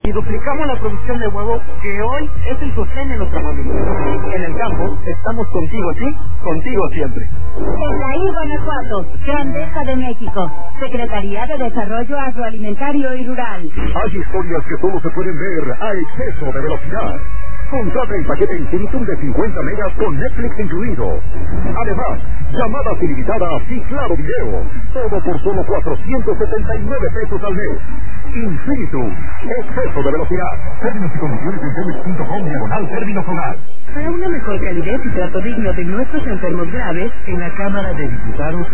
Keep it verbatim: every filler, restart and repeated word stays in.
Y duplicamos la producción de huevo, que hoy es el sostén de nuestra familia. En el campo, estamos contigo, ¿sí? Contigo siempre. Elaí, Guanajuato, Grandeza de México, Secretaría de Desarrollo Agroalimentario y Rural. Hay historias que solo se pueden ver a exceso de velocidad. Contrata el paquete infinitum de cincuenta megas con Netflix incluido. Además, llamadas ilimitadas y claro video. Todo por solo cuatrocientos setenta y nueve pesos al mes. Infinitum. Exceso de velocidad. Términos y condiciones en telmex punto com diagonal términos hogar. Para una mejor calidad y trato digno de nuestros enfermos graves, En la Cámara de Diputados